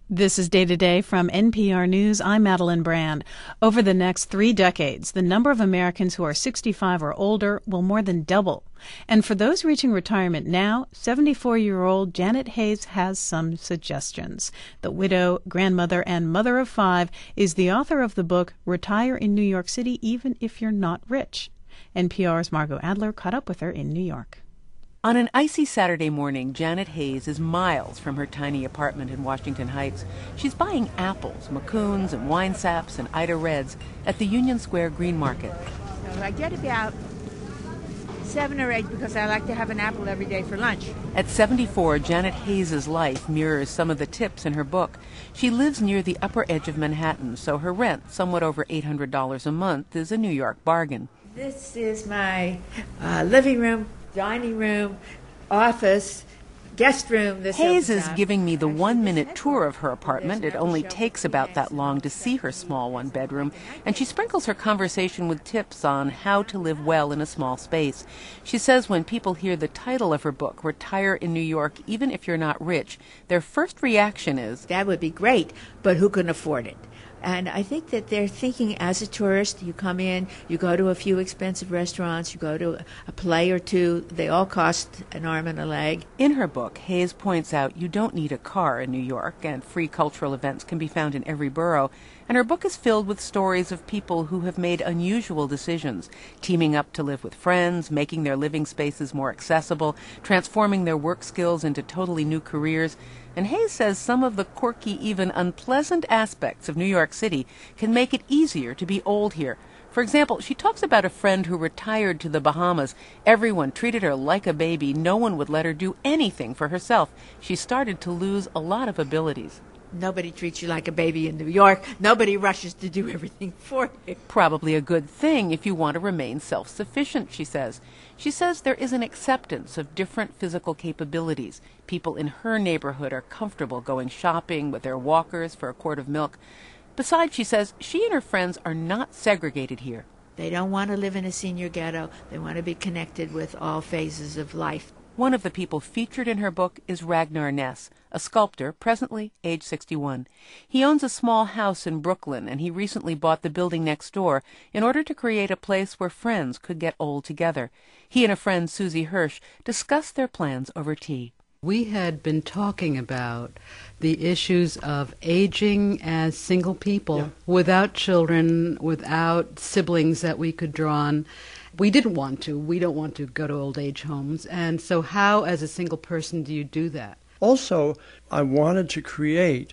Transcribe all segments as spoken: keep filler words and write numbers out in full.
This is Day to Day from N P R News. I'm Madeline Brand. Over the next three decades, the number of Americans who are sixty-five or older will more than double. And for those reaching retirement now, seventy-four-year-old Janet Hayes has some suggestions. The widow, grandmother, and mother of five is the author of the book Retire in New York City Even If You're Not Rich. N P R's Margot Adler caught up with her in New York. On an icy Saturday morning, Janet Hayes is miles from her tiny apartment in Washington Heights. She's buying apples, macoons, and wine saps and Ida Reds at the Union Square Green Market. So I get about seven or eight because I like to have an apple every day for lunch. At seventy-four, Janet Hayes' life mirrors some of the tips in her book. She lives near the upper edge of Manhattan, so her rent, somewhat over eight hundred dollars a month, is a New York bargain. This is my uh, living room, dining room, office, guest room. This Hayes is giving me the one-minute tour of her apartment. It only takes about that long to see her small one-bedroom, and she sprinkles her conversation with tips on how to live well in a small space. She says when people hear the title of her book, Retire in New York, Even If You're Not Rich, their first reaction is, that would be great, but who can afford it? And I think that they're thinking as a tourist, you come in, you go to a few expensive restaurants, you go to a play or two, they all cost an arm and a leg. In her book, Hayes points out you don't need a car in New York, and free cultural events can be found in every borough. And her book is filled with stories of people who have made unusual decisions, teaming up to live with friends, making their living spaces more accessible, transforming their work skills into totally new careers. And Hayes says some of the quirky, even unpleasant aspects of New York City can make it easier to be old here. For example, she talks about a friend who retired to the Bahamas. Everyone treated her like a baby. No one would let her do anything for herself. She started to lose a lot of abilities. Nobody treats you like a baby in New York. Nobody rushes to do everything for you. Probably a good thing if you want to remain self-sufficient, she says. She says there is an acceptance of different physical capabilities. People in her neighborhood are comfortable going shopping with their walkers for a quart of milk. Besides, she says, she and her friends are not segregated here. They don't want to live in a senior ghetto. They want to be connected with all phases of life. One of the people featured in her book is Ragnar Ness, a sculptor, presently age sixty-one. He owns a small house in Brooklyn, and he recently bought the building next door in order to create a place where friends could get old together. He and a friend, Susie Hirsch, discussed their plans over tea. We had been talking about the issues of aging as single people, yeah. without children, without siblings that we could draw on. We didn't want to. We don't want to go to old age homes. And so how, as a single person, do you do that? Also, I wanted to create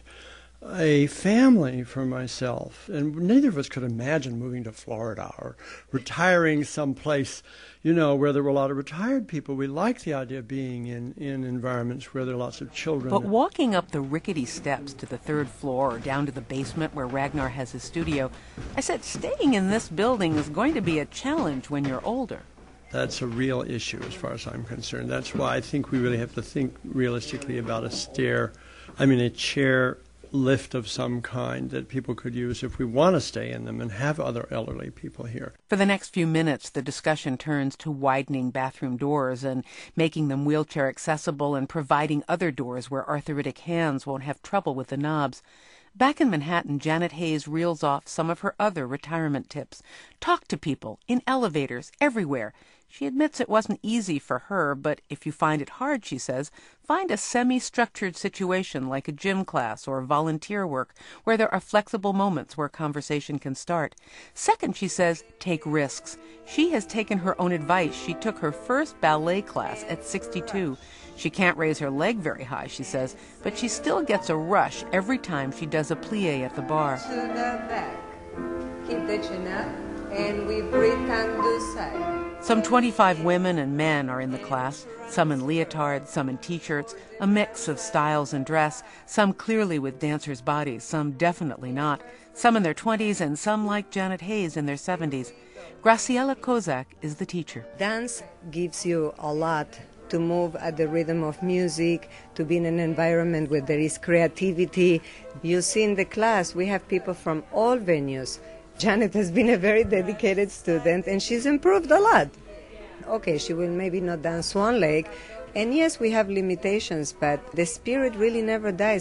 a family for myself. And neither of us could imagine moving to Florida or retiring someplace, you know, where there were a lot of retired people. We liked the idea of being in, in environments where there are lots of children. But walking up the rickety steps to the third floor or down to the basement where Ragnar has his studio, I said, staying in this building is going to be a challenge when you're older. That's a real issue as far as I'm concerned. That's why I think we really have to think realistically about a stair, I mean a chair lift of some kind that people could use if we want to stay in them and have other elderly people here. For the next few minutes, the discussion turns to widening bathroom doors and making them wheelchair accessible and providing other doors where arthritic hands won't have trouble with the knobs. Back in Manhattan, Janet Hayes reels off some of her other retirement tips. Talk to people, in elevators, everywhere. She admits it wasn't easy for her, but if you find it hard, she says, find a semi-structured situation like a gym class or volunteer work where there are flexible moments where conversation can start. Second, she says, take risks. She has taken her own advice. She took her first ballet class at sixty-two. She can't raise her leg very high, she says, but she still gets a rush every time she does a plie at the bar. To the back. Keep the chin up, and we breathe and do side. Some twenty-five women and men are in the class, some in leotards, some in T-shirts, a mix of styles and dress, some clearly with dancers' bodies, some definitely not, some in their twenties and some like Janet Hayes in their seventies. Graciela Kozak is the teacher. Dance gives you a lot to move at the rhythm of music, to be in an environment where there is creativity. You see in the class, we have people from all venues. Janet has been a very dedicated student, and she's improved a lot. Okay, she will maybe not dance Swan Lake, and yes, we have limitations, but the spirit really never dies.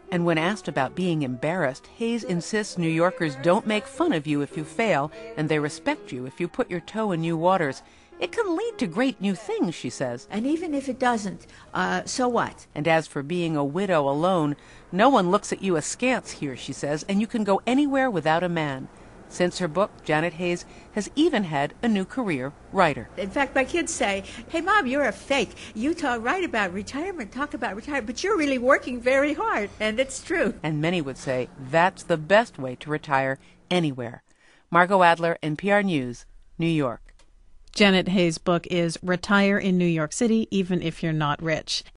And when asked about being embarrassed, Hayes insists New Yorkers don't make fun of you if you fail, and they respect you if you put your toe in new waters. It can lead to great new things, she says. And even if it doesn't, uh, so what? And as for being a widow alone, no one looks at you askance here, she says, and you can go anywhere without a man. Since her book, Janet Hayes has even had a new career, writer. In fact, my kids say, hey, Mom, you're a fake. You talk write about retirement, talk about retirement, but you're really working very hard. And it's true. And many would say that's the best way to retire anywhere. Margot Adler, N P R News, New York. Janet Hayes' book is Retire in New York City, Even If You're Not Rich.